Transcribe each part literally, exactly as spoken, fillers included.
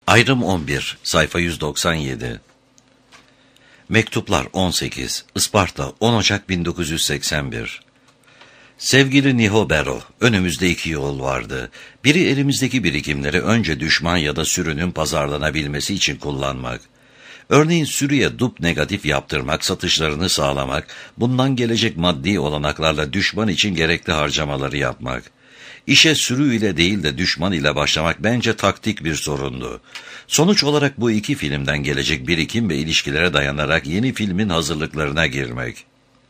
Ayrım on bir, sayfa yüz doksan yedi. Mektuplar on sekiz, Isparta, on Ocak bin dokuz yüz seksen bir. Sevgili Niho Bero, önümüzde iki yol vardı. Biri elimizdeki birikimleri önce düşman ya da sürünün pazarlanabilmesi için kullanmak. Örneğin sürüye dup negatif yaptırmak, satışlarını sağlamak, bundan gelecek maddi olanaklarla düşman için gerekli harcamaları yapmak. İşe sürü ile değil de düşman ile başlamak bence taktik bir sorundu. Sonuç olarak bu iki filmden gelecek birikim ve ilişkilere dayanarak yeni filmin hazırlıklarına girmek.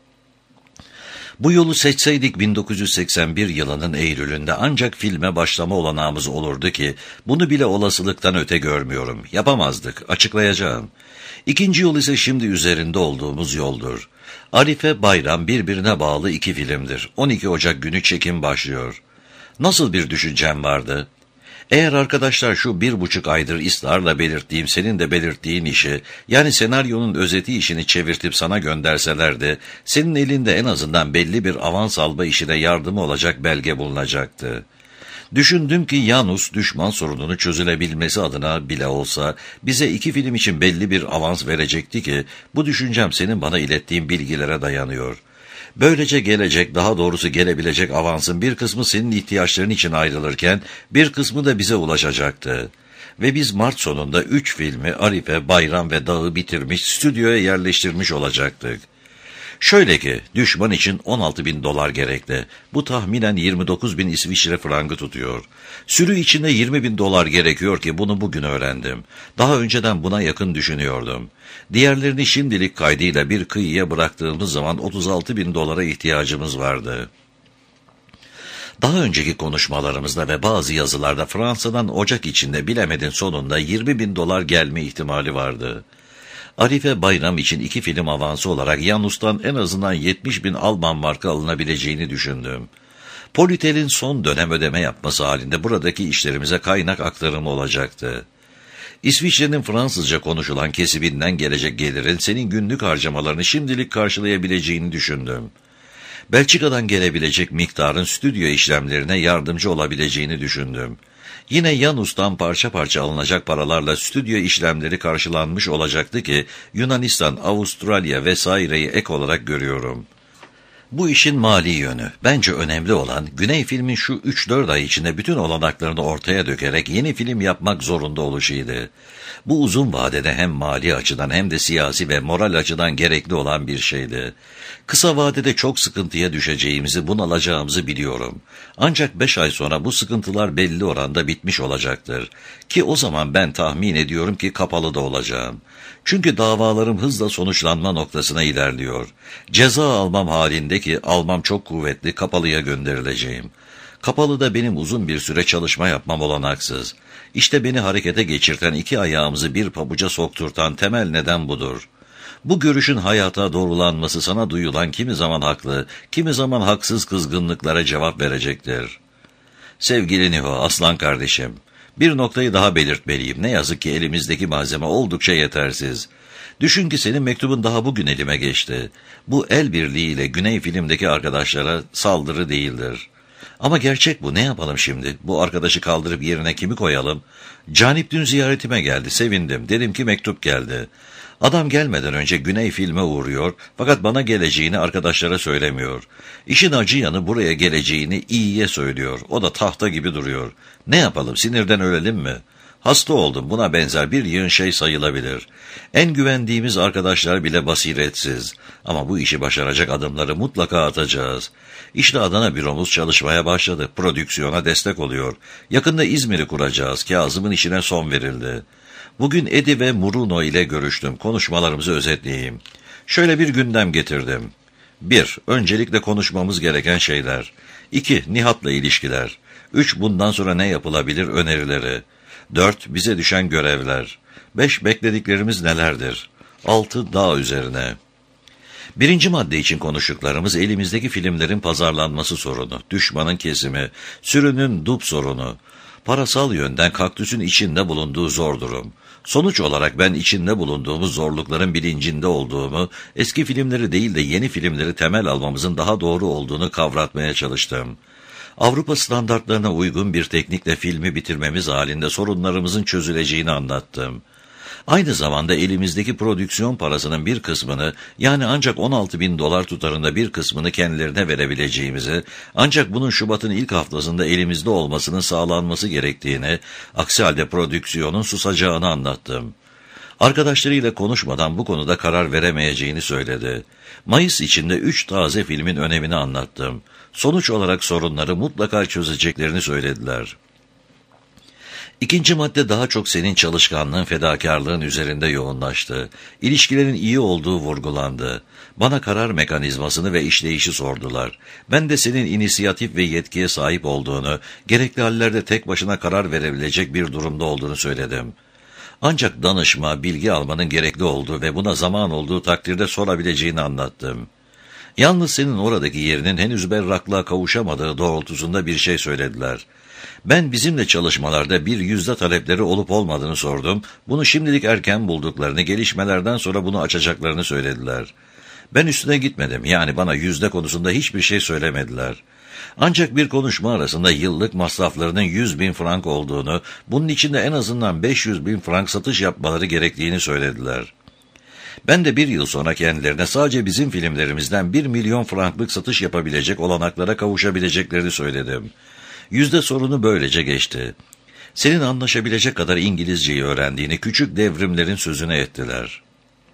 Bu yolu seçseydik bin dokuz yüz seksen bir yılının Eylül'ünde ancak filme başlama olanağımız olurdu ki bunu bile olasılıktan öte görmüyorum. Yapamazdık, açıklayacağım. İkinci yol ise şimdi üzerinde olduğumuz yoldur. Arife, Bayram birbirine bağlı iki filmdir. on iki Ocak günü çekim başlıyor. Nasıl bir düşüncem vardı? Eğer arkadaşlar şu bir buçuk aydır ısrarla belirttiğim, senin de belirttiğin işi, yani senaryonun özeti işini çevirtip sana gönderselerdi, senin elinde en azından belli bir avans alma işine yardımı olacak belge bulunacaktı. Düşündüm ki Yanus düşman sorununu çözülebilmesi adına bile olsa bize iki film için belli bir avans verecekti ki bu düşüncem senin bana ilettiğin bilgilere dayanıyor. Böylece gelecek, daha doğrusu gelebilecek avansın bir kısmı senin ihtiyaçların için ayrılırken bir kısmı da bize ulaşacaktı. Ve biz Mart sonunda üç filmi Arife, Bayram ve Dağ'ı bitirmiş, stüdyoya yerleştirmiş olacaktık. Şöyle ki, düşman için on altı bin dolar gerekli. Bu tahminen yirmi dokuz bin İsviçre frangı tutuyor. Sürü içinde yirmi bin dolar gerekiyor ki bunu bugün öğrendim. Daha önceden buna yakın düşünüyordum. Diğerlerini şimdilik kaydıyla bir kıyıya bıraktığımız zaman otuz altı bin dolara ihtiyacımız vardı. Daha önceki konuşmalarımızda ve bazı yazılarda Fransa'dan Ocak içinde bilemedin sonunda yirmi bin dolar gelme ihtimali vardı. Arife, Bayram için iki film avansı olarak Yanus'tan en azından yetmiş bin Alman marka alınabileceğini düşündüm. Politel'in son dönem ödeme yapması halinde buradaki işlerimize kaynak aktarımı olacaktı. İsviçre'nin Fransızca konuşulan kesibinden gelecek gelirin senin günlük harcamalarını şimdilik karşılayabileceğini düşündüm. Belçika'dan gelebilecek miktarın stüdyo işlemlerine yardımcı olabileceğini düşündüm. Yine Yanus'tan parça parça alınacak paralarla stüdyo işlemleri karşılanmış olacaktı ki Yunanistan, Avustralya vesaireyi ek olarak görüyorum. Bu işin mali yönü. Bence önemli olan Güney filmin şu üç dört ay içinde bütün olanaklarını ortaya dökerek yeni film yapmak zorunda oluşuydu. Bu uzun vadede hem mali açıdan hem de siyasi ve moral açıdan gerekli olan bir şeydi. Kısa vadede çok sıkıntıya düşeceğimizi, bunalacağımızı biliyorum. Ancak beş ay sonra bu sıkıntılar belli oranda bitmiş olacaktır. Ki o zaman ben tahmin ediyorum ki kapalı da olacağım. Çünkü davalarım hızla sonuçlanma noktasına ilerliyor. Ceza almam halindeki almam çok kuvvetli, kapalıya gönderileceğim. Kapalıda benim uzun bir süre çalışma yapmam olanaksız. İşte beni harekete geçirten, iki ayağımızı bir pabuca sokturtan temel neden budur. Bu görüşün hayata doğrulanması sana duyulan kimi zaman haklı, kimi zaman haksız kızgınlıklara cevap verecektir. Sevgili Niho, aslan kardeşim, bir noktayı daha belirtmeliyim. Ne yazık ki elimizdeki malzeme oldukça yetersiz. Düşün ki senin mektubun daha bugün elime geçti. Bu el birliğiyle Güney filmdeki arkadaşlara saldırı değildir. Ama gerçek bu, ne yapalım şimdi? Bu arkadaşı kaldırıp yerine kimi koyalım? Canip dün ziyaretime geldi, sevindim. Dedim ki mektup geldi. Adam gelmeden önce Güney filme uğruyor fakat bana geleceğini arkadaşlara söylemiyor. İşin acı yanı buraya geleceğini iyiye söylüyor. O da tahta gibi duruyor. Ne yapalım, sinirden ölelim mi? Hasta oldum, buna benzer bir yığın şey sayılabilir. En güvendiğimiz arkadaşlar bile basiretsiz. Ama bu işi başaracak adımları mutlaka atacağız. İşte Adana büromuz çalışmaya başladı. Prodüksiyona destek oluyor. Yakında İzmir'i kuracağız. Kazım'ın işine son verildi. Bugün Edi ve Muruno ile görüştüm. Konuşmalarımızı özetleyeyim. Şöyle bir gündem getirdim. bir. Öncelikle konuşmamız gereken şeyler. iki. Nihat'la ilişkiler. üç. Bundan sonra ne yapılabilir önerileri. dört. Bize düşen görevler. beş. Beklediklerimiz nelerdir? altı. Dağ üzerine. Birinci madde için konuştuklarımız elimizdeki filmlerin pazarlanması sorunu, düşmanın kesimi, sürünün dup sorunu, parasal yönden kaktüsün içinde bulunduğu zor durum. Sonuç olarak ben içinde bulunduğumuz zorlukların bilincinde olduğumu, eski filmleri değil de yeni filmleri temel almamızın daha doğru olduğunu kavratmaya çalıştım. Avrupa standartlarına uygun bir teknikle filmi bitirmemiz halinde sorunlarımızın çözüleceğini anlattım. Aynı zamanda elimizdeki prodüksiyon parasının bir kısmını, yani ancak on altı bin dolar tutarında bir kısmını kendilerine verebileceğimizi, ancak bunun Şubat'ın ilk haftasında elimizde olmasının sağlanması gerektiğini, aksi halde prodüksiyonun susacağını anlattım. Arkadaşlarıyla konuşmadan bu konuda karar veremeyeceğini söyledi. Mayıs içinde üç taze filmin önemini anlattım. Sonuç olarak sorunları mutlaka çözeceklerini söylediler. İkinci madde daha çok senin çalışkanlığın, fedakarlığın üzerinde yoğunlaştı. İlişkilerin iyi olduğu vurgulandı. Bana karar mekanizmasını ve işleyişi sordular. Ben de senin inisiyatif ve yetkiye sahip olduğunu, gerekli hallerde tek başına karar verebilecek bir durumda olduğunu söyledim. Ancak danışma, bilgi almanın gerekli olduğu ve buna zaman olduğu takdirde sorabileceğini anlattım. Yalnız senin oradaki yerinin henüz berraklığa kavuşamadığı doğrultusunda bir şey söylediler. Ben bizimle çalışmalarda bir yüzde talepleri olup olmadığını sordum. Bunu şimdilik erken bulduklarını, gelişmelerden sonra bunu açacaklarını söylediler. Ben üstüne gitmedim, yani bana yüzde konusunda hiçbir şey söylemediler. Ancak bir konuşma arasında yıllık masraflarının yüz bin frank olduğunu, bunun içinde en azından beş yüz bin frank satış yapmaları gerektiğini söylediler. Ben de bir yıl sonra kendilerine sadece bizim filmlerimizden bir milyon franklık satış yapabilecek olanaklara kavuşabileceklerini söyledim. Yüzde sorunu böylece geçti. Senin anlaşabilecek kadar İngilizceyi öğrendiğini küçük devrimlerin sözüne ettiler.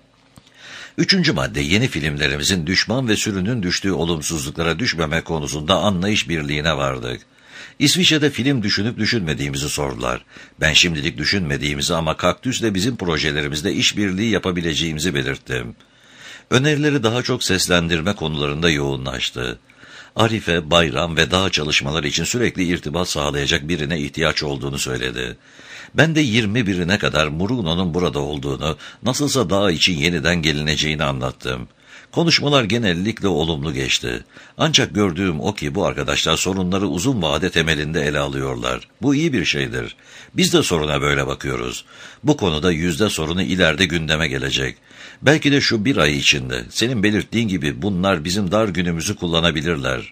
Üçüncü madde, yeni filmlerimizin düşman ve sürünün düştüğü olumsuzluklara düşmeme konusunda anlayış birliğine vardık. İsviçre'de film düşünüp düşünmediğimizi sordular. Ben şimdilik düşünmediğimizi ama Kaktüs'le bizim projelerimizde işbirliği yapabileceğimizi belirttim. Önerileri daha çok seslendirme konularında yoğunlaştı. Arife, bayram ve dağ çalışmaları için sürekli irtibat sağlayacak birine ihtiyaç olduğunu söyledi. Ben de yirmi birine kadar Murugno'nun burada olduğunu, nasılsa dağ için yeniden gelineceğini anlattım. Konuşmalar genellikle olumlu geçti. Ancak gördüğüm o ki bu arkadaşlar sorunları uzun vade temelinde ele alıyorlar. Bu iyi bir şeydir. Biz de soruna böyle bakıyoruz. Bu konuda yüzde sorunu ileride gündeme gelecek. Belki de şu bir ay içinde, senin belirttiğin gibi bunlar bizim dar günümüzü kullanabilirler.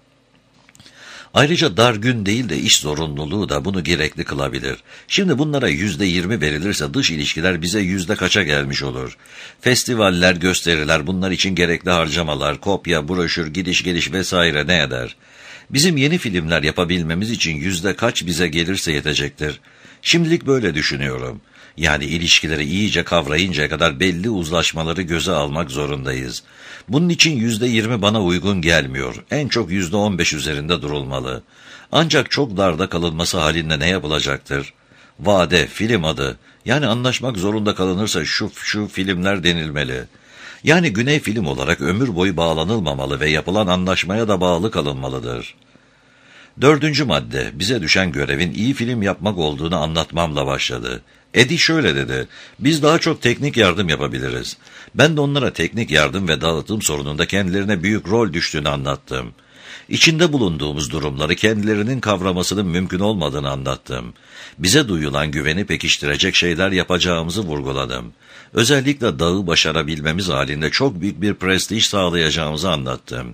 Ayrıca dar gün değil de iş zorunluluğu da bunu gerekli kılabilir. Şimdi bunlara yüzde yirmi verilirse dış ilişkiler bize yüzde kaça gelmiş olur? Festivaller, gösteriler, bunlar için gerekli harcamalar, kopya, broşür, gidiş geliş vesaire ne eder? Bizim yeni filmler yapabilmemiz için yüzde kaç bize gelirse yetecektir. Şimdilik böyle düşünüyorum. Yani ilişkileri iyice kavrayıncaya kadar belli uzlaşmaları göze almak zorundayız. Bunun için yüzde yirmi bana uygun gelmiyor. En çok yüzde on beş üzerinde durulmalı. Ancak çok darda kalınması halinde ne yapılacaktır? Vade, film adı. Yani anlaşmak zorunda kalınırsa şu şu filmler denilmeli. Yani Güney film olarak ömür boyu bağlanılmamalı ve yapılan anlaşmaya da bağlı kalınmalıdır. Dördüncü madde, bize düşen görevin iyi film yapmak olduğunu anlatmamla başladı. Eddie şöyle dedi, biz daha çok teknik yardım yapabiliriz. Ben de onlara teknik yardım ve dağıtım sorununda kendilerine büyük rol düştüğünü anlattım. İçinde bulunduğumuz durumları kendilerinin kavramasının mümkün olmadığını anlattım. Bize duyulan güveni pekiştirecek şeyler yapacağımızı vurguladım. Özellikle dağı başarabilmemiz halinde çok büyük bir prestij sağlayacağımızı anlattım.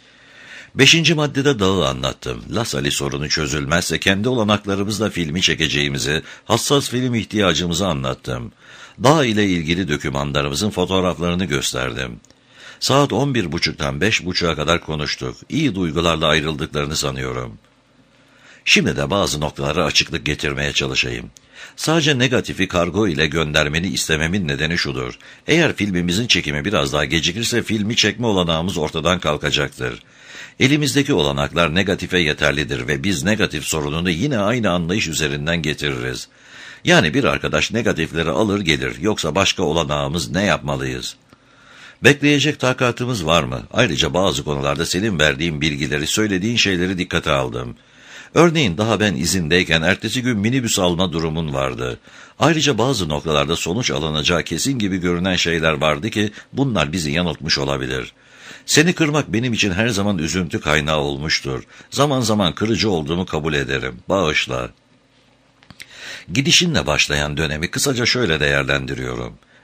Beşinci maddede dağı anlattım. Lasali sorunu çözülmezse kendi olanaklarımızla filmi çekeceğimizi, hassas film ihtiyacımızı anlattım. Dağ ile ilgili dokümanlarımızın fotoğraflarını gösterdim. Saat on bir buçuktan beş buçuğa kadar konuştuk. İyi duygularla ayrıldıklarını sanıyorum. Şimdi de bazı noktalara açıklık getirmeye çalışayım. Sadece negatifi kargo ile göndermeni istememin nedeni şudur. Eğer filmimizin çekimi biraz daha gecikirse filmi çekme olanağımız ortadan kalkacaktır. Elimizdeki olanaklar negatife yeterlidir ve biz negatif sorununu yine aynı anlayış üzerinden getiririz. Yani bir arkadaş negatifleri alır gelir, yoksa başka olanağımız ne yapmalıyız? Bekleyecek takatımız var mı? Ayrıca bazı konularda senin verdiğin bilgileri, söylediğin şeyleri dikkate aldım. Örneğin daha ben izindeyken ertesi gün minibüs alma durumun vardı. Ayrıca bazı noktalarda sonuç alınacağı kesin gibi görünen şeyler vardı ki bunlar bizi yanıltmış olabilir. Seni kırmak benim için her zaman üzüntü kaynağı olmuştur. Zaman zaman kırıcı olduğumu kabul ederim. Bağışla. Gidişinle başlayan dönemi kısaca şöyle değerlendiriyorum.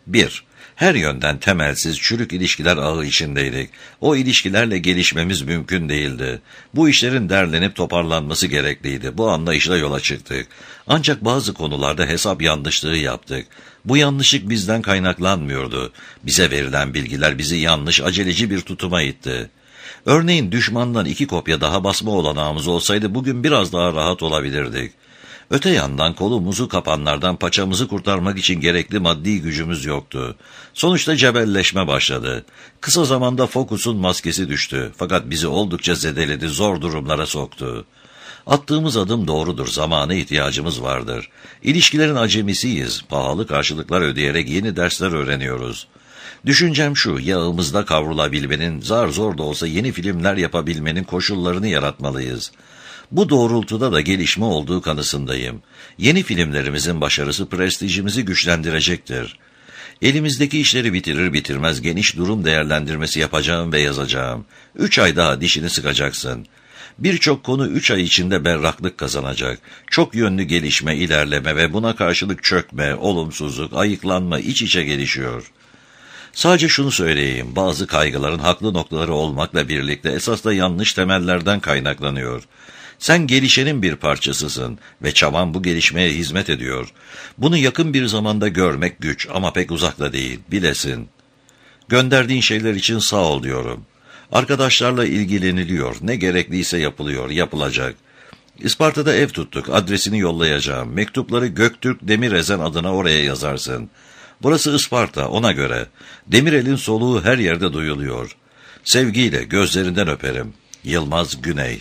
bir. Her yönden temelsiz, çürük ilişkiler ağı içindeydik. O ilişkilerle gelişmemiz mümkün değildi. Bu işlerin derlenip toparlanması gerekliydi. Bu anlayışla yola çıktık. Ancak bazı konularda hesap yanlışlığı yaptık. Bu yanlışlık bizden kaynaklanmıyordu. Bize verilen bilgiler bizi yanlış, aceleci bir tutuma itti. Örneğin düşmandan iki kopya daha basma olanağımız olsaydı bugün biraz daha rahat olabilirdik. Öte yandan kolumuzu kapanlardan paçamızı kurtarmak için gerekli maddi gücümüz yoktu. Sonuçta cebelleşme başladı. Kısa zamanda Focus'un maskesi düştü. Fakat bizi oldukça zedeledi, zor durumlara soktu. Attığımız adım doğrudur, zamana ihtiyacımız vardır. İlişkilerin acemisiyiz, pahalı karşılıklar ödeyerek yeni dersler öğreniyoruz. Düşüncem şu, yağımızda kavrulabilmenin, zar zor da olsa yeni filmler yapabilmenin koşullarını yaratmalıyız. Bu doğrultuda da gelişme olduğu kanısındayım. Yeni filmlerimizin başarısı prestijimizi güçlendirecektir. Elimizdeki işleri bitirir bitirmez geniş durum değerlendirmesi yapacağım ve yazacağım. Üç ay daha dişini sıkacaksın. Birçok konu üç ay içinde berraklık kazanacak. Çok yönlü gelişme, ilerleme ve buna karşılık çökme, olumsuzluk, ayıklanma iç içe gelişiyor. Sadece şunu söyleyeyim, bazı kaygıların haklı noktaları olmakla birlikte esas da yanlış temellerden kaynaklanıyor. Sen gelişenin bir parçasısın ve çaban bu gelişmeye hizmet ediyor. Bunu yakın bir zamanda görmek güç ama pek uzakta değil, bilesin. Gönderdiğin şeyler için sağ ol diyorum. Arkadaşlarla ilgileniliyor, ne gerekliyse yapılıyor, yapılacak. İsparta'da ev tuttuk, adresini yollayacağım. Mektupları Göktürk Demirezen adına oraya yazarsın. Burası Isparta, ona göre. Demirel'in soluğu her yerde duyuluyor. Sevgiyle gözlerinden öperim. Yılmaz Güney.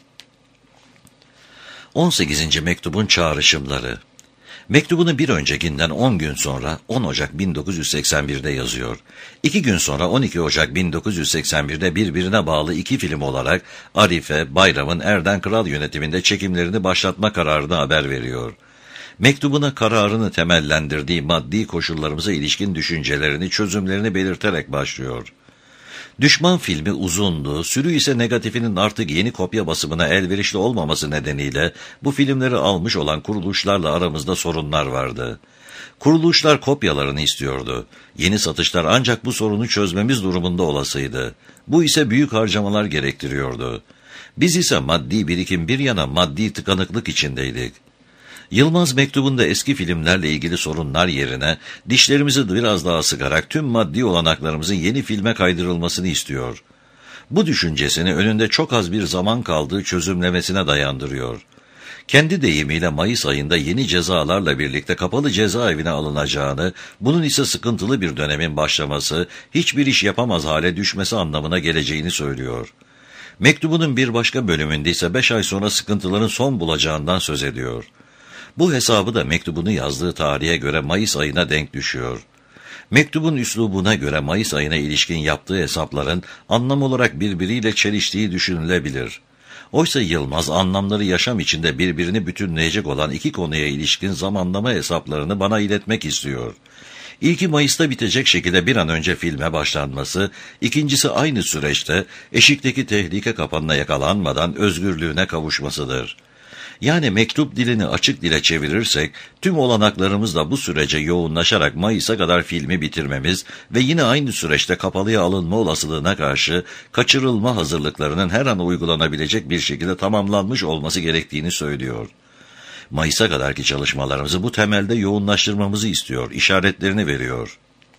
on sekizinci mektubun çağrışımları. Mektubunu bir öncekinden on gün sonra on Ocak bin dokuz yüz seksen bir'de yazıyor. İki gün sonra on iki Ocak bin dokuz yüz seksen bir'de birbirine bağlı iki film olarak Arife, Bayram'ın Erden Kral yönetiminde çekimlerini başlatma kararını haber veriyor. Mektubuna kararını temellendirdiği maddi koşullarımıza ilişkin düşüncelerini, çözümlerini belirterek başlıyor. Düşman filmi uzundu, sürü ise negatifinin artık yeni kopya basımına elverişli olmaması nedeniyle bu filmleri almış olan kuruluşlarla aramızda sorunlar vardı. Kuruluşlar kopyalarını istiyordu. Yeni satışlar ancak bu sorunu çözmemiz durumunda olasıydı. Bu ise büyük harcamalar gerektiriyordu. Biz ise maddi birikim bir yana maddi tıkanıklık içindeydik. Yılmaz mektubunda eski filmlerle ilgili sorunlar yerine dişlerimizi biraz daha sıkarak tüm maddi olanaklarımızın yeni filme kaydırılmasını istiyor. Bu düşüncesini önünde çok az bir zaman kaldığı çözümlemesine dayandırıyor. Kendi deyimiyle Mayıs ayında yeni cezalarla birlikte kapalı cezaevine alınacağını, bunun ise sıkıntılı bir dönemin başlaması, hiçbir iş yapamaz hale düşmesi anlamına geleceğini söylüyor. Mektubunun bir başka bölümünde ise beş ay sonra sıkıntıların son bulacağından söz ediyor. Bu hesabı da mektubunu yazdığı tarihe göre Mayıs ayına denk düşüyor. Mektubun üslubuna göre Mayıs ayına ilişkin yaptığı hesapların anlam olarak birbiriyle çeliştiği düşünülebilir. Oysa Yılmaz anlamları yaşam içinde birbirini bütünleyecek olan iki konuya ilişkin zamanlama hesaplarını bana iletmek istiyor. İlki Mayıs'ta bitecek şekilde bir an önce filme başlanması, ikincisi aynı süreçte eşikteki tehlike kapanına yakalanmadan özgürlüğüne kavuşmasıdır. Yani mektup dilini açık dile çevirirsek, tüm olanaklarımızla bu sürece yoğunlaşarak Mayıs'a kadar filmi bitirmemiz ve yine aynı süreçte kapalıya alınma olasılığına karşı kaçırılma hazırlıklarının her an uygulanabilecek bir şekilde tamamlanmış olması gerektiğini söylüyor. Mayıs'a kadarki çalışmalarımızı bu temelde yoğunlaştırmamızı istiyor, işaretlerini veriyor.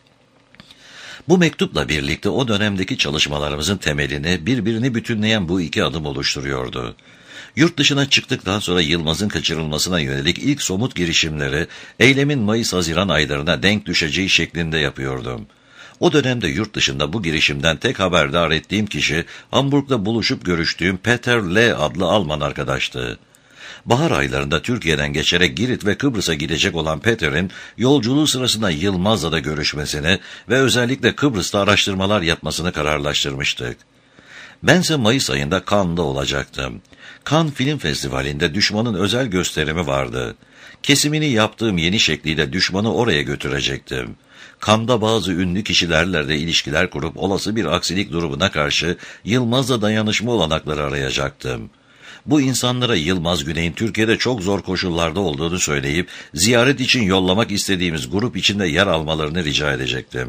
Bu mektupla birlikte o dönemdeki çalışmalarımızın temelini birbirini bütünleyen bu iki adım oluşturuyordu. Yurt dışına çıktıktan sonra Yılmaz'ın kaçırılmasına yönelik ilk somut girişimleri eylemin Mayıs-Haziran aylarına denk düşeceği şeklinde yapıyordum. O dönemde yurt dışında bu girişimden tek haberdar ettiğim kişi Hamburg'da buluşup görüştüğüm Peter L. adlı Alman arkadaştı. Bahar aylarında Türkiye'den geçerek Girit ve Kıbrıs'a gidecek olan Peter'in yolculuğu sırasında Yılmaz'la da görüşmesini ve özellikle Kıbrıs'ta araştırmalar yapmasını kararlaştırmıştık. Bense Mayıs ayında Cannes'da olacaktım. Cannes Film Festivali'nde düşmanın özel gösterimi vardı. Kesimini yaptığım yeni şekliyle düşmanı oraya götürecektim. Cannes'da bazı ünlü kişilerle de ilişkiler kurup olası bir aksilik durumuna karşı Yılmaz'la dayanışma olanakları arayacaktım. bu insanlara Yılmaz Güney'in Türkiye'de çok zor koşullarda olduğunu söyleyip ziyaret için yollamak istediğimiz grup içinde yer almalarını rica edecektim.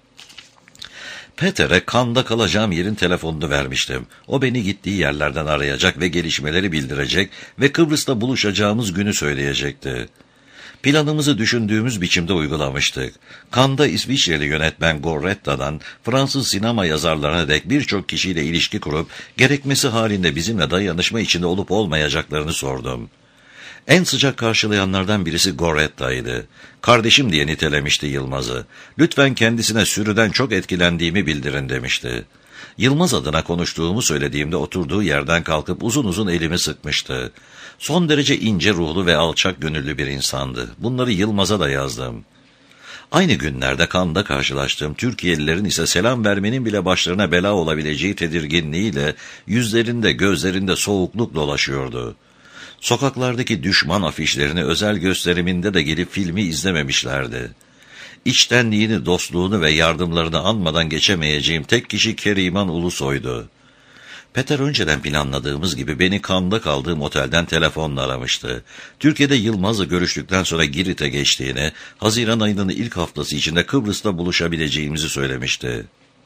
Peter'e Cannes'da kalacağım yerin telefonunu vermiştim. O beni gittiği yerlerden arayacak ve gelişmeleri bildirecek ve Kıbrıs'ta buluşacağımız günü söyleyecekti. Planımızı düşündüğümüz biçimde uygulamıştık. Cannes'da İsviçreli yönetmen Gorretta'dan Fransız sinema yazarlarına dek birçok kişiyle ilişki kurup gerekmesi halinde bizimle dayanışma içinde olup olmayacaklarını sordum. En sıcak karşılayanlardan birisi Gorretta'ydı. Kardeşim diye nitelemişti Yılmaz'ı. Lütfen kendisine sürüden çok etkilendiğimi bildirin demişti. Yılmaz adına konuştuğumu söylediğimde oturduğu yerden kalkıp uzun uzun elimi sıkmıştı. Son derece ince ruhlu ve alçak gönüllü bir insandı. Bunları Yılmaz'a da yazdım. Aynı günlerde Cannes'da karşılaştığım Türkiye'lilerin ise selam vermenin bile başlarına bela olabileceği tedirginliğiyle yüzlerinde gözlerinde soğukluk dolaşıyordu. Sokaklardaki düşman afişlerini özel gösteriminde de gelip filmi izlememişlerdi. İçtenliğini, dostluğunu ve yardımlarını anmadan geçemeyeceğim tek kişi Keriman Ulusoy'du. Peter önceden planladığımız gibi beni Cannes'da kaldığım otelden telefonla aramıştı. Türkiye'de Yılmaz'la görüştükten sonra Girit'e geçtiğini, Haziran ayının ilk haftası içinde Kıbrıs'ta buluşabileceğimizi söylemişti.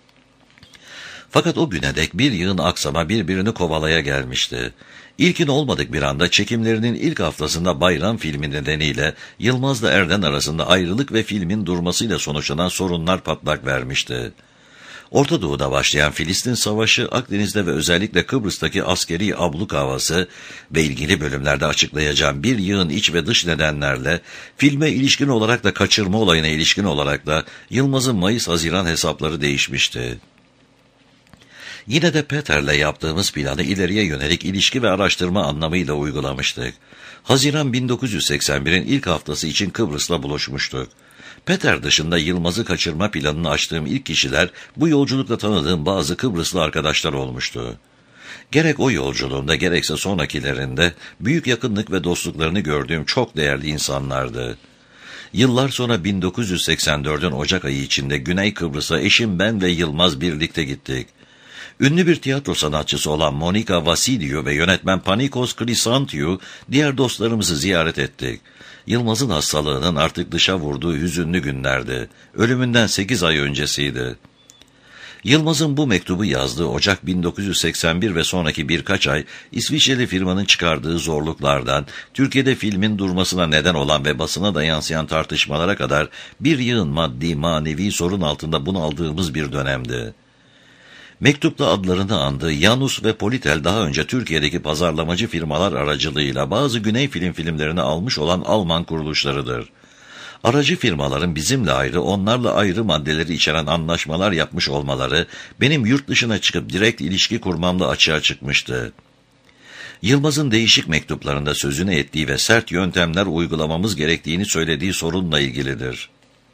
Fakat o güne dek bir yığın aksama birbirini kovalaya gelmişti. İlkin olmadık bir anda çekimlerinin ilk haftasında Bayram filmi nedeniyle Yılmaz'la Erden arasında ayrılık ve filmin durmasıyla sonuçlanan sorunlar patlak vermişti. Orta Doğu'da başlayan Filistin Savaşı, Akdeniz'de ve özellikle Kıbrıs'taki askeri abluk havası ve ilgili bölümlerde açıklayacağım bir yığın iç ve dış nedenlerle filme ilişkin olarak da kaçırma olayına ilişkin olarak da Yılmaz'ın Mayıs-Haziran hesapları değişmişti. Yine de Peter'le yaptığımız planı ileriye yönelik ilişki ve araştırma anlamıyla uygulamıştık. Haziran bin dokuz yüz seksen birin ilk haftası için Kıbrıs'la buluşmuştuk. Peter dışında Yılmaz'ı kaçırma planını açtığım ilk kişiler bu yolculukta tanıdığım bazı Kıbrıslı arkadaşlar olmuştu. Gerek o yolculuğunda gerekse sonrakilerinde büyük yakınlık ve dostluklarını gördüğüm çok değerli insanlardı. Yıllar sonra bin dokuz yüz seksen dördün Ocak ayı içinde Güney Kıbrıs'a eşim, ben ve Yılmaz birlikte gittik. Ünlü bir tiyatro sanatçısı olan Monica Vasiliou ve yönetmen Panikos Chrysantiou diğer dostlarımızı ziyaret ettik. Yılmaz'ın hastalığının artık dışa vurduğu hüzünlü günlerdi. Ölümünden sekiz ay öncesiydi. Yılmaz'ın bu mektubu yazdığı Ocak bin dokuz yüz seksen bir ve sonraki birkaç ay İsviçreli firmanın çıkardığı zorluklardan, Türkiye'de filmin durmasına neden olan ve basına da yansıyan tartışmalara kadar bir yığın maddi manevi sorun altında bunaldığımız bir dönemdi. Mektupta adlarını andığı Janus ve Politel daha önce Türkiye'deki pazarlamacı firmalar aracılığıyla bazı Güney film filmlerini almış olan Alman kuruluşlarıdır. Aracı firmaların bizimle ayrı, onlarla ayrı maddeleri içeren anlaşmalar yapmış olmaları benim yurt dışına çıkıp direkt ilişki kurmamla açığa çıkmıştı. Yılmaz'ın değişik mektuplarında sözünü ettiği ve sert yöntemler uygulamamız gerektiğini söylediği sorunla ilgilidir.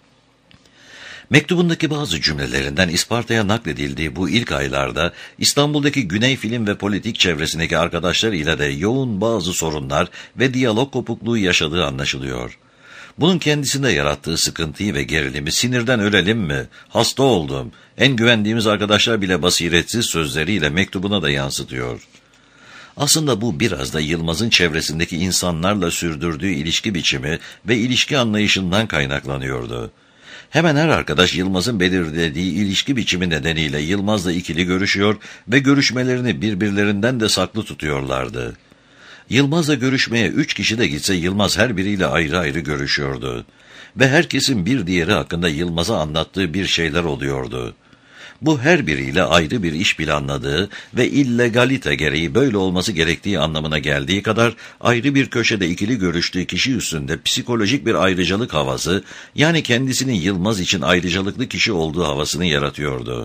Mektubundaki bazı cümlelerinden İsparta'ya nakledildiği bu ilk aylarda İstanbul'daki Güney film ve politik çevresindeki arkadaşlarıyla da yoğun bazı sorunlar ve diyalog kopukluğu yaşadığı anlaşılıyor. Bunun kendisinde yarattığı sıkıntıyı ve gerilimi sinirden ölelim mi, hasta oldum, en güvendiğimiz arkadaşlar bile basiretsiz sözleriyle mektubuna da yansıtıyor. Aslında bu biraz da Yılmaz'ın çevresindeki insanlarla sürdürdüğü ilişki biçimi ve ilişki anlayışından kaynaklanıyordu. Hemen her arkadaş Yılmaz'ın belirlediği ilişki biçimi nedeniyle Yılmaz'la ikili görüşüyor ve görüşmelerini birbirlerinden de saklı tutuyorlardı. Yılmaz'la görüşmeye üç kişi de gitse Yılmaz her biriyle ayrı ayrı görüşüyordu. Ve herkesin bir diğeri hakkında Yılmaz'a anlattığı bir şeyler oluyordu. Bu her biriyle ayrı bir iş planladığı ve illegalite gereği böyle olması gerektiği anlamına geldiği kadar ayrı bir köşede ikili görüştüğü kişi üstünde psikolojik bir ayrıcalık havası, yani kendisinin Yılmaz için ayrıcalıklı kişi olduğu havasını yaratıyordu.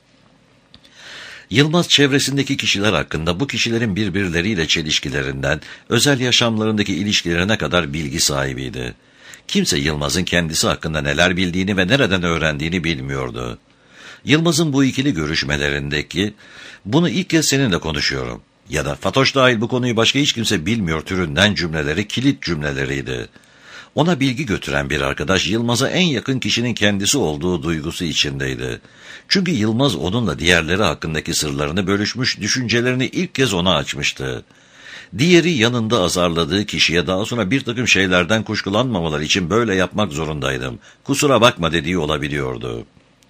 Yılmaz çevresindeki kişiler hakkında bu kişilerin birbirleriyle çelişkilerinden, özel yaşamlarındaki ilişkilerine kadar bilgi sahibiydi. Kimse Yılmaz'ın kendisi hakkında neler bildiğini ve nereden öğrendiğini bilmiyordu. Yılmaz'ın bu ikili görüşmelerindeki "bunu ilk kez seninle konuşuyorum" ya da "Fatoş dahil bu konuyu başka hiç kimse bilmiyor" türünden cümleleri kilit cümleleriydi. Ona bilgi götüren bir arkadaş Yılmaz'a en yakın kişinin kendisi olduğu duygusu içindeydi. Çünkü Yılmaz onunla diğerleri hakkındaki sırlarını bölüşmüş, düşüncelerini ilk kez ona açmıştı. Diğeri yanında azarladığı kişiye daha sonra bir takım şeylerden kuşkulanmamaları için böyle yapmak zorundaydım, kusura bakma dediği olabiliyordu.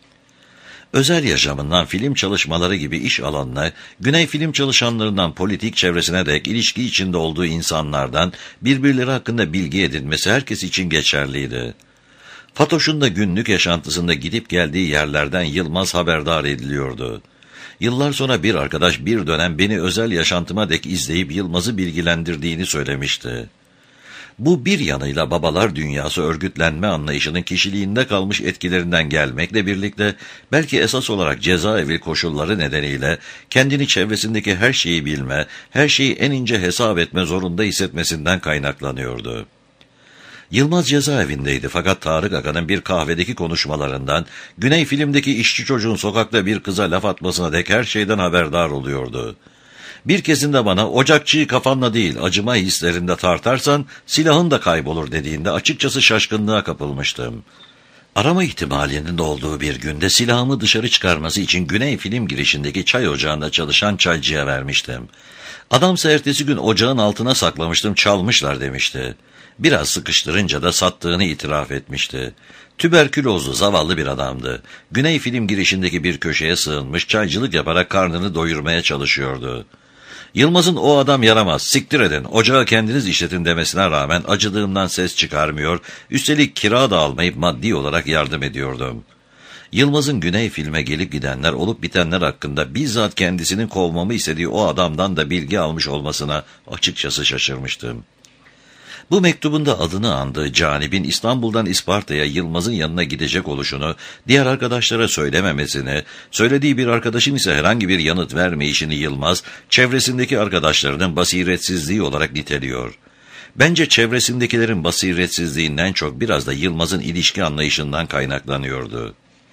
Özel yaşamından film çalışmaları gibi iş alanına, Güney film çalışanlarından politik çevresine dek ilişki içinde olduğu insanlardan birbirleri hakkında bilgi edinmesi herkes için geçerliydi. Fatoş'un da günlük yaşantısında gidip geldiği yerlerden Yılmaz haberdar ediliyordu. Yıllar sonra bir arkadaş bir dönem beni özel yaşantıma dek izleyip Yılmaz'ı bilgilendirdiğini söylemişti. Bu bir yanıyla babalar dünyası örgütlenme anlayışının kişiliğinde kalmış etkilerinden gelmekle birlikte belki esas olarak cezaevi koşulları nedeniyle kendini çevresindeki her şeyi bilme, her şeyi en ince hesap etme zorunda hissetmesinden kaynaklanıyordu. Yılmaz cezaevindeydi fakat Tarık Akan'ın bir kahvedeki konuşmalarından Güney filmdeki işçi çocuğun sokakta bir kıza laf atmasına dek her şeyden haberdar oluyordu. Bir kezinde bana ocakçıyı kafanla değil acıma hislerinde tartarsan silahın da kaybolur dediğinde açıkçası şaşkınlığa kapılmıştım. Arama ihtimalinin olduğu bir günde silahımı dışarı çıkarması için Güney film girişindeki çay ocağında çalışan çaycıya vermiştim. Adamsa ertesi gün ocağın altına saklamıştım, çalmışlar demişti. Biraz sıkıştırınca da sattığını itiraf etmişti. Tüberkülozlu zavallı bir adamdı. Güney film girişindeki bir köşeye sığınmış çaycılık yaparak karnını doyurmaya çalışıyordu. Yılmaz'ın o adam yaramaz, siktir edin, ocağı kendiniz işletin demesine rağmen acıdığımdan ses çıkarmıyor, üstelik kira da almayıp maddi olarak yardım ediyordum. Yılmaz'ın Güney filme gelip gidenler olup bitenler hakkında bizzat kendisinin kovmamı istediği o adamdan da bilgi almış olmasına açıkçası şaşırmıştım. Bu mektubunda adını andığı Canib'in İstanbul'dan İsparta'ya Yılmaz'ın yanına gidecek oluşunu, diğer arkadaşlara söylememesini, söylediği bir arkadaşın ise herhangi bir yanıt vermeyişini Yılmaz, çevresindeki arkadaşlarının basiretsizliği olarak niteliyor. Bence çevresindekilerin basiretsizliğinden çok biraz da Yılmaz'ın ilişki anlayışından kaynaklanıyordu.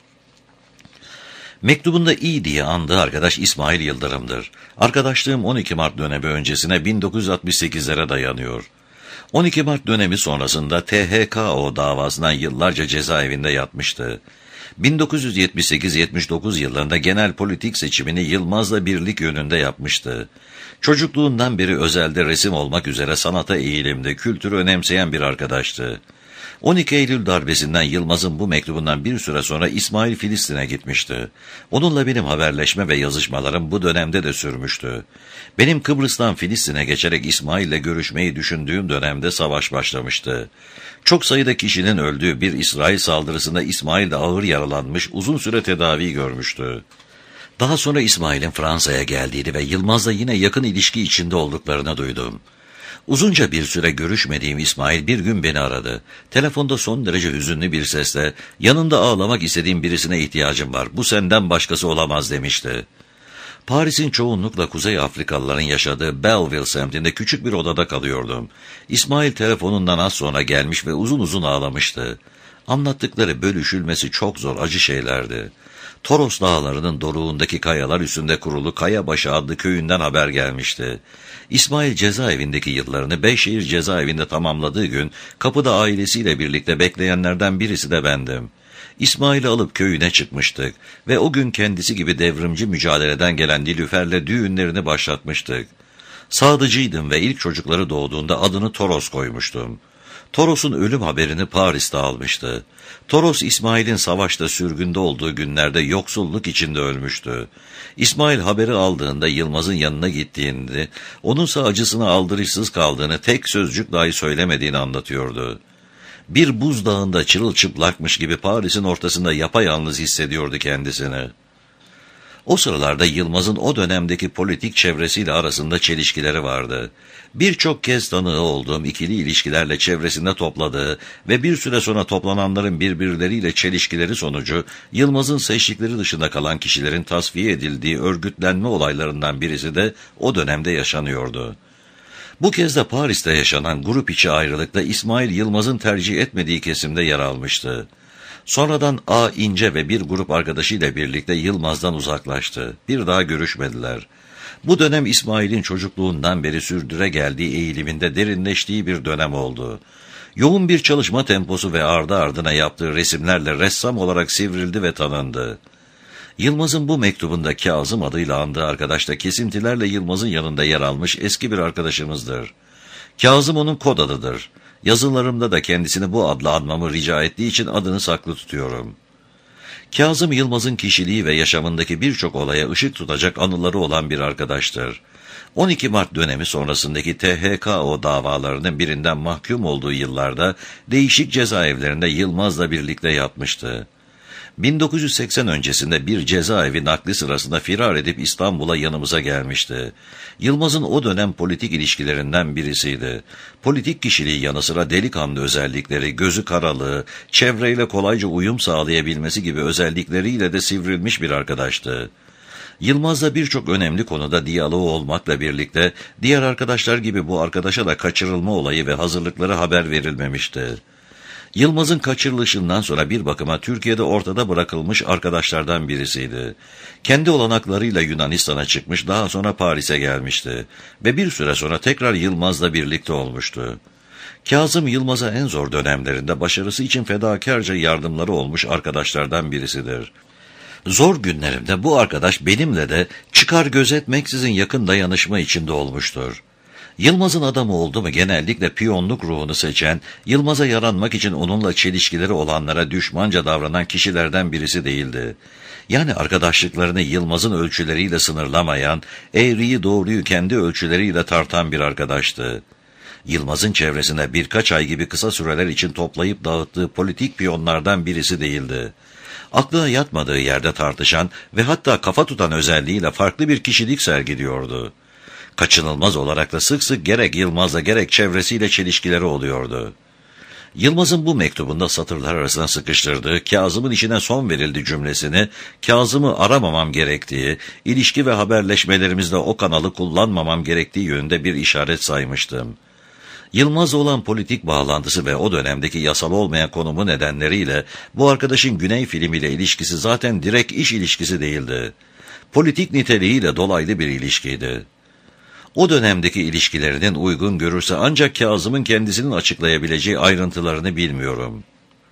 Mektubunda iyi diye andığı arkadaş İsmail Yıldırım'dır. Arkadaşlığım on iki Mart dönemi öncesine bin dokuz yüz altmış sekizlere dayanıyor. on iki Mart dönemi sonrasında T H K O davasından yıllarca cezaevinde yatmıştı. bin dokuz yüz yetmiş sekiz yetmiş dokuz yıllarında genel politik seçimini Yılmaz'la birlik yönünde yapmıştı. Çocukluğundan beri özelde resim olmak üzere sanata eğilimli, kültürü önemseyen bir arkadaştı. on iki Eylül darbesinden Yılmaz'ın bu mektubundan bir süre sonra İsmail Filistin'e gitmişti. Onunla benim haberleşme ve yazışmalarım bu dönemde de sürmüştü. Benim Kıbrıs'tan Filistin'e geçerek İsmail'le görüşmeyi düşündüğüm dönemde savaş başlamıştı. Çok sayıda kişinin öldüğü bir İsrail saldırısında İsmail de ağır yaralanmış, uzun süre tedavi görmüştü. Daha sonra İsmail'in Fransa'ya geldiğini ve Yılmaz'la yine yakın ilişki içinde olduklarını duydum. Uzunca bir süre görüşmediğim İsmail bir gün beni aradı. Telefonda son derece hüzünlü bir sesle, yanında ağlamak istediğim birisine ihtiyacım var, bu senden başkası olamaz demişti. Paris'in çoğunlukla Kuzey Afrikalıların yaşadığı Belleville semtinde küçük bir odada kalıyordum. İsmail telefonundan az sonra gelmiş ve uzun uzun ağlamıştı. Anlattıkları bölüşülmesi çok zor, acı şeylerdi. Toros dağlarının doruğundaki kayalar üstünde kurulu Kayabaşı adlı köyünden haber gelmişti. İsmail cezaevindeki yıllarını Beyşehir cezaevinde tamamladığı gün kapıda ailesiyle birlikte bekleyenlerden birisi de bendim. İsmail'i alıp köyüne çıkmıştık ve o gün kendisi gibi devrimci mücadeleden gelen Nilüfer'le düğünlerini başlatmıştık. Sadıcıydım ve ilk çocukları doğduğunda adını Toros koymuştum. Toros'un ölüm haberini Paris'te almıştı. Toros, İsmail'in savaşta sürgünde olduğu günlerde yoksulluk içinde ölmüştü. İsmail haberi aldığında Yılmaz'ın yanına gittiğinde, onunsa acısına aldırışsız kaldığını, tek sözcük dahi söylemediğini anlatıyordu. Bir buzdağında çırılçıplakmış gibi Paris'in ortasında yapayalnız hissediyordu kendisini. O sıralarda Yılmaz'ın o dönemdeki politik çevresiyle arasında çelişkileri vardı. Birçok kez tanığı olduğum ikili ilişkilerle çevresinde topladığı ve bir süre sonra toplananların birbirleriyle çelişkileri sonucu Yılmaz'ın seçtikleri dışında kalan kişilerin tasfiye edildiği örgütlenme olaylarından birisi de o dönemde yaşanıyordu. Bu kez de Paris'te yaşanan grup içi ayrılıkta İsmail Yılmaz'ın tercih etmediği kesimde yer almıştı. Sonradan A. İnce ve bir grup arkadaşıyla birlikte Yılmaz'dan uzaklaştı. Bir daha görüşmediler. Bu dönem İsmail'in çocukluğundan beri sürdüre geldiği eğiliminde derinleştiği bir dönem oldu. Yoğun bir çalışma temposu ve ardı ardına yaptığı resimlerle ressam olarak sivrildi ve tanındı. Yılmaz'ın bu mektubunda Kazım adıyla andığı arkadaş da kesintilerle Yılmaz'ın yanında yer almış eski bir arkadaşımızdır. Kazım onun kod adıdır. Yazılarımda da kendisini bu adla anmamı rica ettiği için adını saklı tutuyorum. Kazım Yılmaz'ın kişiliği ve yaşamındaki birçok olaya ışık tutacak anıları olan bir arkadaştır. on iki Mart dönemi sonrasındaki T H K O davalarının birinden mahkum olduğu yıllarda değişik cezaevlerinde Yılmaz'la birlikte yatmıştı. bin dokuz yüz seksen öncesinde bir cezaevi nakli sırasında firar edip İstanbul'a yanımıza gelmişti. Yılmaz'ın o dönem politik ilişkilerinden birisiydi. Politik kişiliği yanı sıra delikanlı özellikleri, gözü karalığı, çevreyle kolayca uyum sağlayabilmesi gibi özellikleriyle de sivrilmiş bir arkadaştı. Yılmaz'la birçok önemli konuda diyaloğu olmakla birlikte diğer arkadaşlar gibi bu arkadaşa da kaçırılma olayı ve hazırlıkları haber verilmemişti. Yılmaz'ın kaçırılışından sonra bir bakıma Türkiye'de ortada bırakılmış arkadaşlardan birisiydi. Kendi olanaklarıyla Yunanistan'a çıkmış, daha sonra Paris'e gelmişti ve bir süre sonra tekrar Yılmaz'la birlikte olmuştu. Kazım Yılmaz'a en zor dönemlerinde başarısı için fedakarca yardımları olmuş arkadaşlardan birisidir. Zor günlerimde bu arkadaş benimle de çıkar gözetmeksizin yakın dayanışma içinde olmuştur. Yılmaz'ın adamı oldu mu genellikle piyonluk ruhunu seçen, Yılmaz'a yaranmak için onunla çelişkileri olanlara düşmanca davranan kişilerden birisi değildi. Yani arkadaşlıklarını Yılmaz'ın ölçüleriyle sınırlamayan, eğriyi doğruyu kendi ölçüleriyle tartan bir arkadaştı. Yılmaz'ın çevresinde birkaç ay gibi kısa süreler için toplayıp dağıttığı politik piyonlardan birisi değildi. Aklına yatmadığı yerde tartışan ve hatta kafa tutan özelliğiyle farklı bir kişilik sergiliyordu. Kaçınılmaz olarak da sık sık gerek Yılmaz'la gerek çevresiyle çelişkileri oluyordu. Yılmaz'ın bu mektubunda satırlar arasına sıkıştırdığı Kazım'ın işine son verildi cümlesini, Kazım'ı aramamam gerektiği, ilişki ve haberleşmelerimizde o kanalı kullanmamam gerektiği yönünde bir işaret saymıştım. Yılmaz'la olan politik bağlantısı ve o dönemdeki yasal olmayan konumu nedenleriyle bu arkadaşın Güney filmiyle ilişkisi zaten direkt iş ilişkisi değildi. Politik niteliğiyle dolaylı bir ilişkiydi. O dönemdeki ilişkilerinin uygun görürse ancak Kazım'ın kendisinin açıklayabileceği ayrıntılarını bilmiyorum.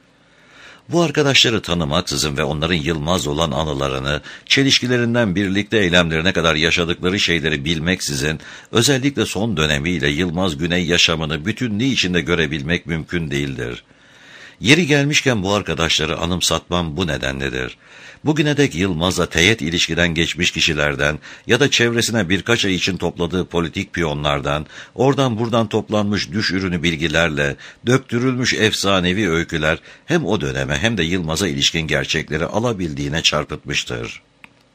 Bu arkadaşları tanımaksızın ve onların Yılmaz'la olan anılarını, çelişkilerinden birlikte eylemlerine kadar yaşadıkları şeyleri bilmeksizin, özellikle son dönemiyle Yılmaz Güney yaşamını bütünlüğü içinde görebilmek mümkün değildir. Yeri gelmişken bu arkadaşları anımsatmam bu nedenledir. Bugüne dek Yılmaz'la teyit ilişkiden geçmiş kişilerden ya da çevresine birkaç ay için topladığı politik piyonlardan, oradan buradan toplanmış düş ürünü bilgilerle, döktürülmüş efsanevi öyküler hem o döneme hem de Yılmaz'a ilişkin gerçekleri alabildiğine çarpıtmıştır.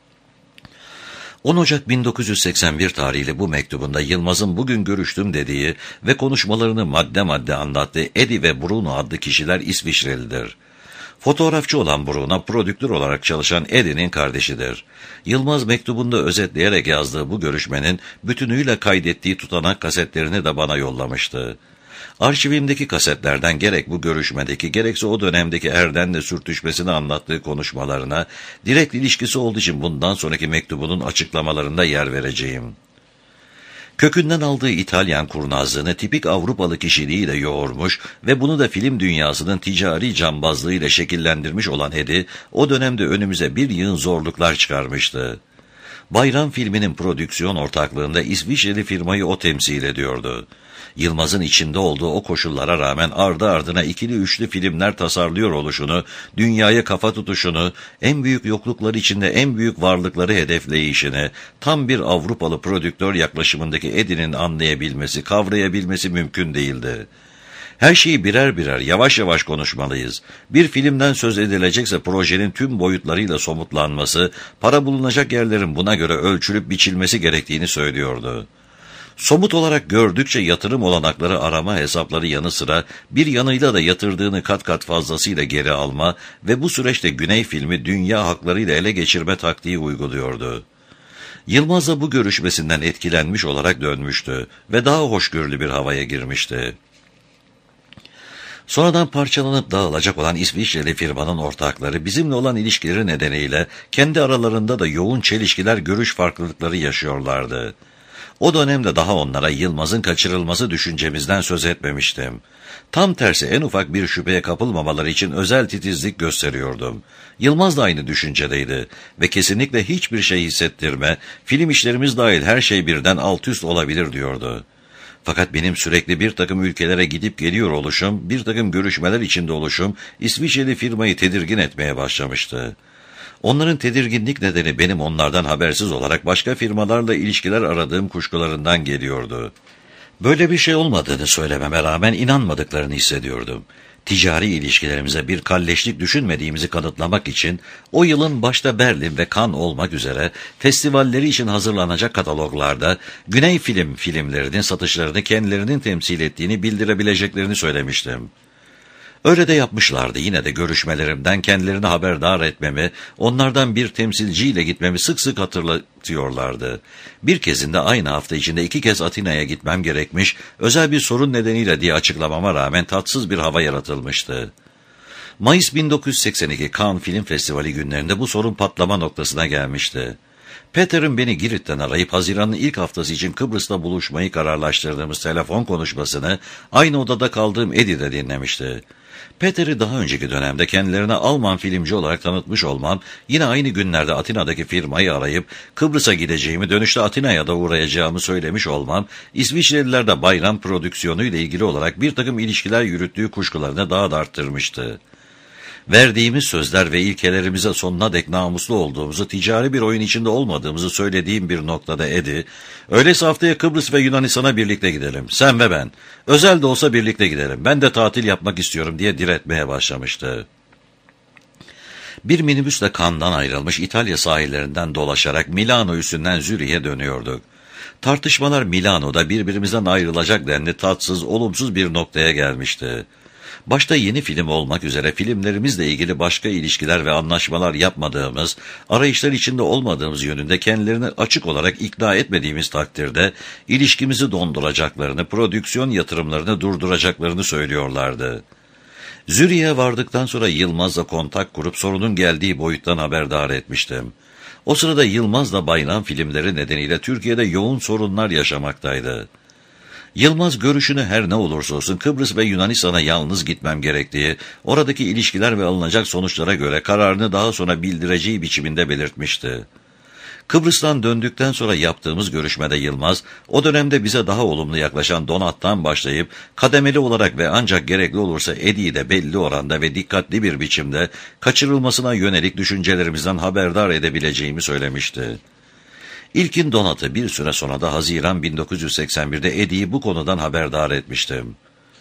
on Ocak bin dokuz yüz seksen bir tarihli bu mektubunda Yılmaz'ın bugün görüştüm dediği ve konuşmalarını madde madde anlattığı Eddie ve Bruno adlı kişiler İsviçrelidir. Fotoğrafçı olan Bruno, prodüktör olarak çalışan Eddie'nin kardeşidir. Yılmaz mektubunda özetleyerek yazdığı bu görüşmenin bütünüyle kaydettiği tutanak kasetlerini de bana yollamıştı. Arşivimdeki kasetlerden gerek bu görüşmedeki gerekse o dönemdeki Erden'le sürtüşmesini anlattığı konuşmalarına direkt ilişkisi olduğu için bundan sonraki mektubunun açıklamalarında yer vereceğim. Kökünden aldığı İtalyan kurnazlığını tipik Avrupalı kişiliğiyle yoğurmuş ve bunu da film dünyasının ticari cambazlığıyla şekillendirmiş olan Eddie, o dönemde önümüze bir yığın zorluklar çıkarmıştı. Bayram filminin prodüksiyon ortaklığında İsviçreli firmayı o temsil ediyordu. Yılmaz'ın içinde olduğu o koşullara rağmen ardı ardına ikili üçlü filmler tasarlıyor oluşunu, dünyaya kafa tutuşunu, en büyük yoklukları içinde en büyük varlıkları hedefleyişini, tam bir Avrupalı prodüktör yaklaşımındaki Eddie'nin anlayabilmesi, kavrayabilmesi mümkün değildi. Her şeyi birer birer yavaş yavaş konuşmalıyız. Bir filmden söz edilecekse projenin tüm boyutlarıyla somutlanması, para bulunacak yerlerin buna göre ölçülüp biçilmesi gerektiğini söylüyordu. Somut olarak gördükçe yatırım olanakları arama hesapları yanı sıra bir yanıyla da yatırdığını kat kat fazlasıyla geri alma ve bu süreçte Güney filmi dünya haklarıyla ele geçirme taktiği uyguluyordu. Yılmaz da bu görüşmesinden etkilenmiş olarak dönmüştü ve daha hoşgörülü bir havaya girmişti. Sonradan parçalanıp dağılacak olan İsviçreli firmanın ortakları bizimle olan ilişkileri nedeniyle kendi aralarında da yoğun çelişkiler, görüş farklılıkları yaşıyorlardı. O dönemde daha onlara Yılmaz'ın kaçırılması düşüncemizden söz etmemiştim. Tam tersi en ufak bir şüpheye kapılmamaları için özel titizlik gösteriyordum. Yılmaz da aynı düşüncedeydi ve kesinlikle hiçbir şey hissettirme, film işlerimiz dahil her şey birden alt üst olabilir diyordu. Fakat benim sürekli bir takım ülkelere gidip geliyor oluşum, bir takım görüşmeler içinde oluşum, İsviçreli firmayı tedirgin etmeye başlamıştı. Onların tedirginlik nedeni benim onlardan habersiz olarak başka firmalarla ilişkiler aradığım kuşkularından geliyordu. Böyle bir şey olmadığını söylememe rağmen inanmadıklarını hissediyordum. Ticari ilişkilerimize bir kalleşlik düşünmediğimizi kanıtlamak için o yılın başta Berlin ve Cannes olmak üzere festivalleri için hazırlanacak kataloglarda Güney Film filmlerinin satışlarını kendilerinin temsil ettiğini bildirebileceklerini söylemiştim. Öyle de yapmışlardı. Yine de görüşmelerimden kendilerini haberdar etmemi, onlardan bir temsilciyle gitmemi sık sık hatırlatıyorlardı. Bir kezinde aynı hafta içinde iki kez Atina'ya gitmem gerekmiş, özel bir sorun nedeniyle diye açıklamama rağmen tatsız bir hava yaratılmıştı. Mayıs bin dokuz yüz seksen iki Cannes Film Festivali günlerinde bu sorun patlama noktasına gelmişti. Peter'ın beni Girit'ten arayıp Haziran'ın ilk haftası için Kıbrıs'ta buluşmayı kararlaştırdığımız telefon konuşmasını aynı odada kaldığım Eddie'de dinlemişti. Peter'i daha önceki dönemde kendilerine Alman filmci olarak tanıtmış olmam, yine aynı günlerde Atina'daki firmayı arayıp Kıbrıs'a gideceğimi, dönüşte Atina'ya da uğrayacağımı söylemiş olmam, İsviçrelilerle bayram prodüksiyonu ile ilgili olarak bir takım ilişkiler yürüttüğü kuşkularını daha da arttırmıştı. Verdiğimiz sözler ve ilkelerimize sonuna dek namuslu olduğumuzu, ticari bir oyun içinde olmadığımızı söylediğim bir noktada Eddie, öyleyse haftaya Kıbrıs ve Yunanistan'a birlikte gidelim, sen ve ben, özel de olsa birlikte gidelim, ben de tatil yapmak istiyorum diye diretmeye başlamıştı. Bir minibüsle Cannes'dan ayrılmış İtalya sahillerinden dolaşarak Milano üstünden Zürih'e dönüyorduk. Tartışmalar Milano'da birbirimizden ayrılacak denli tatsız, olumsuz bir noktaya gelmişti. Başta yeni film olmak üzere filmlerimizle ilgili başka ilişkiler ve anlaşmalar yapmadığımız, arayışlar içinde olmadığımız yönünde kendilerini açık olarak ikna etmediğimiz takdirde ilişkimizi donduracaklarını, prodüksiyon yatırımlarını durduracaklarını söylüyorlardı. Zürih'e vardıktan sonra Yılmaz'la kontak kurup sorunun geldiği boyuttan haberdar etmiştim. O sırada Yılmaz'la bayram filmleri nedeniyle Türkiye'de yoğun sorunlar yaşamaktaydı. Yılmaz görüşünü her ne olursa olsun Kıbrıs ve Yunanistan'a yalnız gitmem gerektiği, oradaki ilişkiler ve alınacak sonuçlara göre kararını daha sonra bildireceği biçiminde belirtmişti. Kıbrıs'tan döndükten sonra yaptığımız görüşmede Yılmaz, o dönemde bize daha olumlu yaklaşan Donat'tan başlayıp, kademeli olarak ve ancak gerekli olursa Eddie'yi de belli oranda ve dikkatli bir biçimde kaçırılmasına yönelik düşüncelerimizden haberdar edebileceğimi söylemişti. İlkin Donat'ı bir süre sonra da Haziran bin dokuz yüz seksen birde Eddie'yi bu konudan haberdar etmiştim.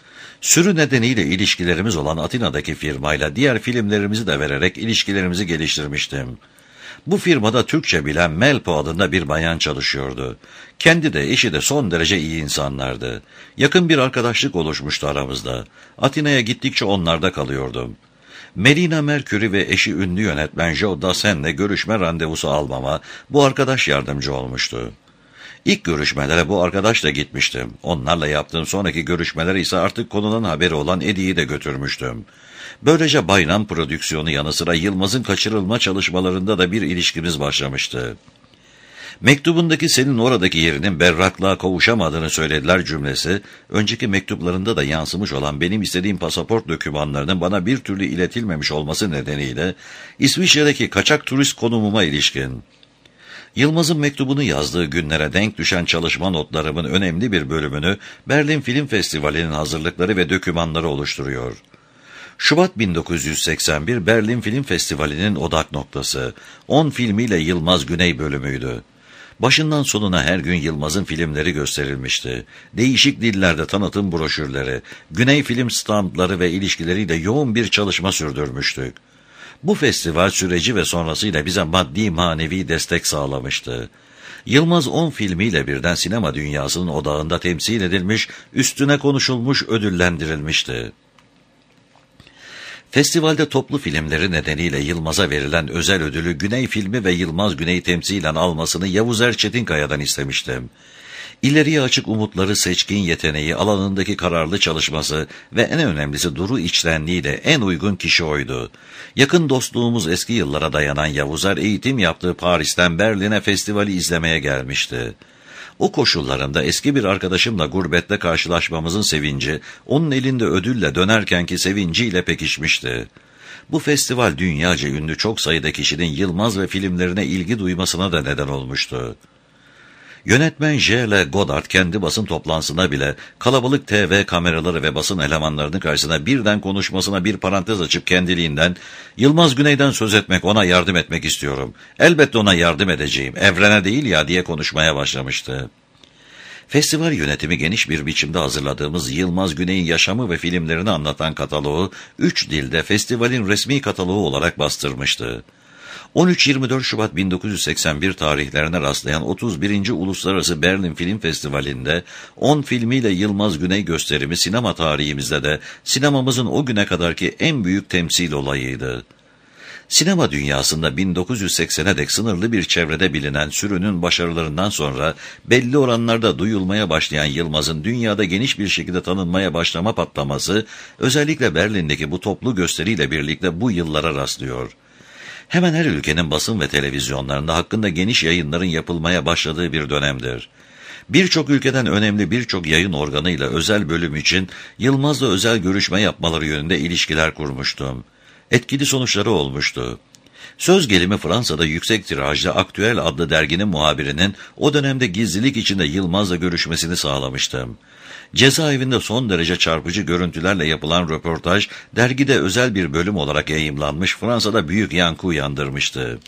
Sürü nedeniyle ilişkilerimiz olan Atina'daki firmayla diğer filmlerimizi de vererek ilişkilerimizi geliştirmiştim. Bu firmada Türkçe bilen Melpo adında bir bayan çalışıyordu. Kendi de eşi de son derece iyi insanlardı. Yakın bir arkadaşlık oluşmuştu aramızda. Atina'ya gittikçe onlarda kalıyordum. Melina Mercury ve eşi ünlü yönetmen Joe Dassin'le görüşme randevusu almama bu arkadaş yardımcı olmuştu. İlk görüşmelere bu arkadaşla gitmiştim. Onlarla yaptığım sonraki görüşmelere ise artık konudan haberi olan Eddie'yi de götürmüştüm. Böylece bayram prodüksiyonu yanı sıra Yılmaz'ın kaçırılma çalışmalarında da bir ilişkimiz başlamıştı. Mektubundaki senin oradaki yerinin berraklığa kavuşamadığını söylediler cümlesi, önceki mektuplarında da yansımış olan benim istediğim pasaport dokümanlarının bana bir türlü iletilmemiş olması nedeniyle İsviçre'deki kaçak turist konumuma ilişkin. Yılmaz'ın mektubunu yazdığı günlere denk düşen çalışma notlarımın önemli bir bölümünü Berlin Film Festivali'nin hazırlıkları ve dokümanları oluşturuyor. Şubat bin dokuz yüz seksen bir Berlin Film Festivali'nin odak noktası, on filmiyle Yılmaz Güney bölümüydü. Başından sonuna her gün Yılmaz'ın filmleri gösterilmişti. Değişik dillerde tanıtım broşürleri, Güney film standları ve ilişkileriyle yoğun bir çalışma sürdürmüştük. Bu festival süreci ve sonrasıyla bize maddi manevi destek sağlamıştı. Yılmaz on filmiyle birden sinema dünyasının odağında temsil edilmiş, üstüne konuşulmuş, ödüllendirilmişti. Festivalde toplu filmleri nedeniyle Yılmaz'a verilen özel ödülü Güney filmi ve Yılmaz Güney'i temsilen almasını Yavuz Erçetinkaya'dan istemiştim. İleriye açık umutları, seçkin yeteneği, alanındaki kararlı çalışması ve en önemlisi duru içtenliğiyle en uygun kişi oydu. Yakın dostluğumuz eski yıllara dayanan Yavuz Er eğitim yaptığı Paris'ten Berlin'e festivali izlemeye gelmişti. O koşullarında eski bir arkadaşımla gurbette karşılaşmamızın sevinci, onun elinde ödülle dönerkenki sevinciyle pekişmişti. Bu festival dünyaca ünlü çok sayıda kişinin Yılmaz ve filmlerine ilgi duymasına da neden olmuştu. Yönetmen J L Godard kendi basın toplantısına bile kalabalık T V kameraları ve basın elemanlarının karşısına birden konuşmasına bir parantez açıp kendiliğinden "Yılmaz Güney'den söz etmek, ona yardım etmek istiyorum. Elbette ona yardım edeceğim, evrene değil ya" diye konuşmaya başlamıştı. Festival yönetimi geniş bir biçimde hazırladığımız Yılmaz Güney'in yaşamı ve filmlerini anlatan kataloğu üç dilde festivalin resmi kataloğu olarak bastırmıştı. on üç yirmi dört Şubat bin dokuz yüz seksen bir tarihlerine rastlayan otuz birinci Uluslararası Berlin Film Festivali'nde on filmiyle Yılmaz Güney gösterimi sinema tarihimizde de sinemamızın o güne kadarki en büyük temsil olayıydı. Sinema dünyasında bin dokuz yüz seksene dek sınırlı bir çevrede bilinen sürünün başarılarından sonra belli oranlarda duyulmaya başlayan Yılmaz'ın dünyada geniş bir şekilde tanınmaya başlama patlaması özellikle Berlin'deki bu toplu gösteriyle birlikte bu yıllara rastlıyor. Hemen her ülkenin basın ve televizyonlarında hakkında geniş yayınların yapılmaya başladığı bir dönemdir. Birçok ülkeden önemli birçok yayın organıyla özel bölüm için Yılmaz'la özel görüşme yapmaları yönünde ilişkiler kurmuştum. Etkili sonuçları olmuştu. Söz gelimi Fransa'da yüksek tirajlı Aktüel adlı derginin muhabirinin o dönemde gizlilik içinde Yılmaz'la görüşmesini sağlamıştım. Cezaevinde son derece çarpıcı görüntülerle yapılan röportaj, dergide özel bir bölüm olarak yayımlanmış, Fransa'da büyük yankı uyandırmıştı.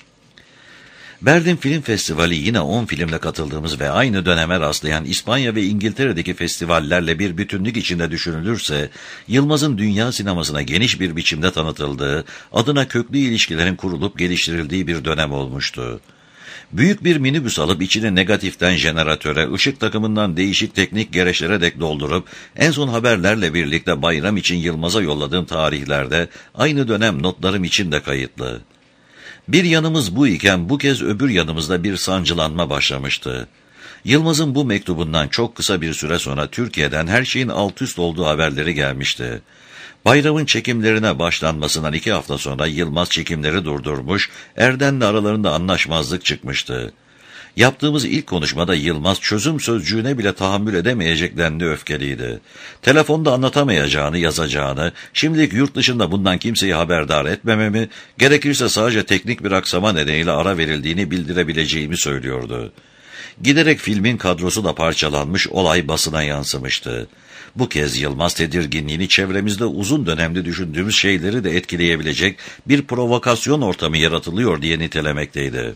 Berlin Film Festivali yine on filmle katıldığımız ve aynı döneme rastlayan İspanya ve İngiltere'deki festivallerle bir bütünlük içinde düşünülürse, Yılmaz'ın dünya sinemasına geniş bir biçimde tanıtıldığı, adına köklü ilişkilerin kurulup geliştirildiği bir dönem olmuştu. Büyük bir minibüs alıp içini negatiften jeneratöre, ışık takımından değişik teknik gereçlere dek doldurup, en son haberlerle birlikte bayram için Yılmaz'a yolladığım tarihlerde aynı dönem notlarım için de kayıtlı. Bir yanımız bu iken bu kez öbür yanımızda bir sancılanma başlamıştı. Yılmaz'ın bu mektubundan çok kısa bir süre sonra Türkiye'den her şeyin alt üst olduğu haberleri gelmişti. Bayramın çekimlerine başlanmasından iki hafta sonra Yılmaz çekimleri durdurmuş, Erden'le aralarında anlaşmazlık çıkmıştı. Yaptığımız ilk konuşmada Yılmaz çözüm sözcüğüne bile tahammül edemeyecek denli öfkeliydi. Telefonda anlatamayacağını, yazacağını, şimdilik yurt dışında bundan kimseyi haberdar etmememi, gerekirse sadece teknik bir aksama nedeniyle ara verildiğini bildirebileceğimi söylüyordu. Giderek filmin kadrosu da parçalanmış, olay basına yansımıştı. Bu kez Yılmaz tedirginliğini çevremizde uzun dönemde düşündüğümüz şeyleri de etkileyebilecek bir provokasyon ortamı yaratılıyor diye nitelemekteydi.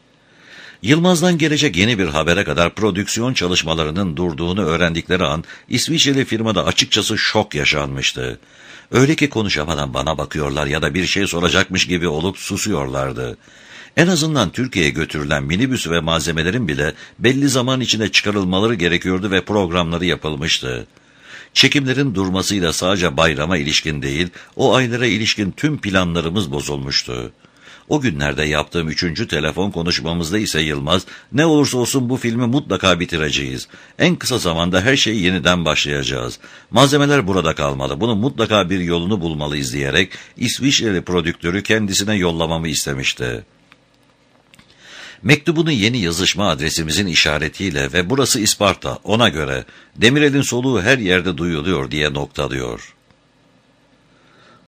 Yılmaz'dan gelecek yeni bir habere kadar prodüksiyon çalışmalarının durduğunu öğrendikleri an İsviçreli firmada açıkçası şok yaşanmıştı. Öyle ki konuşamadan bana bakıyorlar ya da bir şey soracakmış gibi olup susuyorlardı. En azından Türkiye'ye götürülen minibüs ve malzemelerin bile belli zaman içinde çıkarılmaları gerekiyordu ve programları yapılmıştı. Çekimlerin durmasıyla sadece bayrama ilişkin değil, o aylara ilişkin tüm planlarımız bozulmuştu. O günlerde yaptığım üçüncü telefon konuşmamızda ise Yılmaz, "Ne olursa olsun bu filmi mutlaka bitireceğiz. En kısa zamanda her şeyi yeniden başlayacağız. Malzemeler burada kalmalı, bunun mutlaka bir yolunu bulmalıyız" diyerek İsviçreli prodüktörü kendisine yollamamı istemişti. Mektubunu yeni yazışma adresimizin işaretiyle ve "Burası İsparta, ona göre, Demirel'in soluğu her yerde duyuluyor" diye noktalıyor.